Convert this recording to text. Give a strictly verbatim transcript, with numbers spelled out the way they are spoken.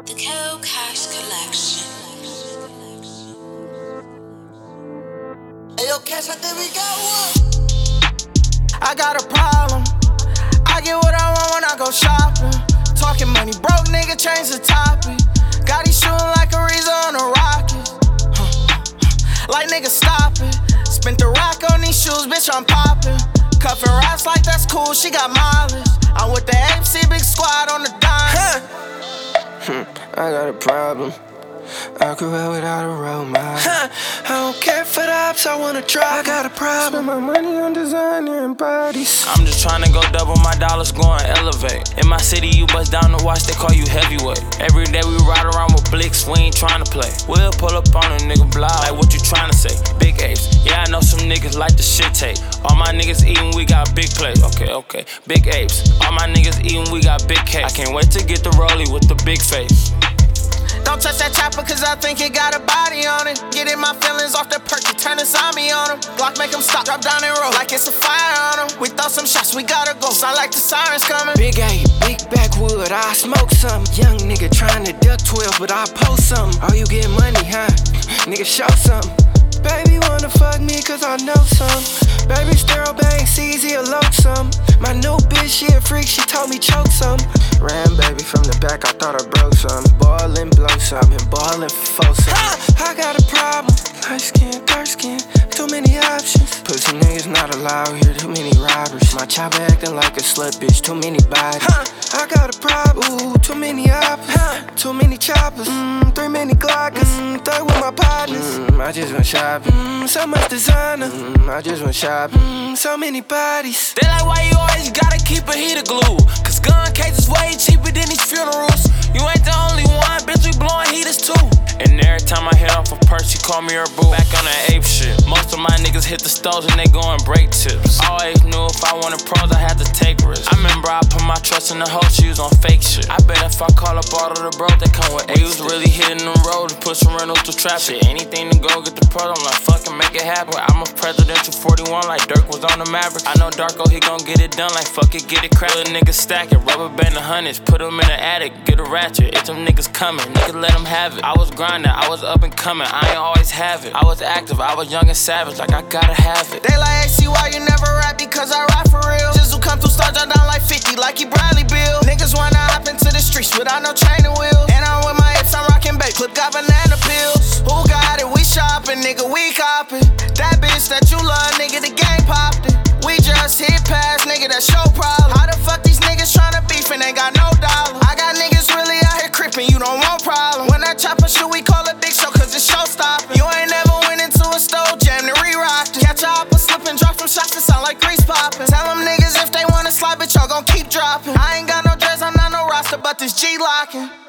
The Co-Cash Collection. Hey, yo, Cash, I think we got one. I got a problem. I get what I want when I go shopping. Talking money, broke nigga, change the topic. Got these shooting like Ariza on a rocket. Huh. Like nigga, stop it. Spent the rock on these shoes, bitch, I'm popping. Cuffin' rats like that's cool, she got mileage. I'm with the A M C big squad on the dime. Huh. I got a problem. I grew up without a role model. Huh. I don't care for the ops, I wanna try. I got a problem. Spend my money on designer and bodies. I'm just tryna go double my dollars, go and elevate. In my city, you bust down the watch, they call you heavyweight. Every day we ride around with blicks, we ain't tryna play. We'll pull up on a nigga block, like what you tryna say. Big apes, yeah, I know some niggas like the shit tape. All my niggas eatin', we got big plates. Okay, okay, big apes. All my niggas eatin', we got big cake. I can't wait to get the rollie with the big face. Don't touch that chopper cause I think it got a body on it. Getting my feelings off the perk, you turn a zombie on him. Glock make him stop, drop down and roll like it's a fire on him. We throw some shots, we gotta go, sound like the sirens coming. Big A, big backwood, I smoke some. Young nigga tryna duck twelve, but I post something. Oh, you get money, huh? Nigga, show something. Baby wanna fuck me cause I know some. Baby sterile bang, easy a lonesome. My new bitch, she a freak, she told me choke some. Ran baby from the back, I thought I broke some. Ballin', blow some, and ballin' for some. I got a problem. Light skin, dark skin, too many options. Pussy niggas not allowed here, too many robbers. My chopper acting like a slut bitch, too many bodies. I got a problem, ooh, too many options. Too many choppers, mm, three many Glockers. Mm, third with my partners. Mm, I just went shopping. Mm, so much designer. Mm, I just went shopping. Mm, so many bodies. They like why you always gotta keep a heater glue. Cause gun cases way cheaper than these funerals. You ain't the only one, bitch, we blowing heaters too. And every time I hit off a purse, she call me her boo. Back on that ape shit. Most of my niggas hit the stores and they goin' break tips. Always knew if I wanted pros, I had to take risks. I remember I put my trust in the hoe, she was on fake shit. I bet if I call up all of the bros, they come with eight. We was really hitting them roads, put some rentals to trap shit. Anything to go get the pro, I'm like, fucking make it happen. I'm a presidential forty-one like Dirk was on the Maverick. I know Darko, he gon' get it done like fuck it, get it cracked. Little niggas stack it, rubber band the hundreds, put them in the attic, get a ratchet. If them niggas coming, niggas let them have it. I was grinding, I was up and coming, I ain't always have it. I was active, I was young and savage, like I gotta have it. They like, hey, see why you never rap because I rap for real. Jizzle come through, start down like fifty, like he Bradley Bill. Niggas wanna hop into the streets without no chain and wheel. And I'm with my hips, I'm rocking bait, clip got banana pills. Who got it? We shopping, nigga, we copping. That bitch that you love, nigga, the game popped it. We just hit pass, nigga, that's your problem. How the fuck these niggas tryna beef and ain't got no dollar? I got niggas really out here crippin', you don't want problem. When I chop a shoe, we call it big show cause it's show stopping. You ain't never went into a stove, jam to re-rock it. Catch a hopper, slip and drop from shots that sound like grease poppin'. Tell them niggas if they wanna slide, bitch, y'all gon' keep dropping. I ain't got no dress, I'm not no roster, but this G locking.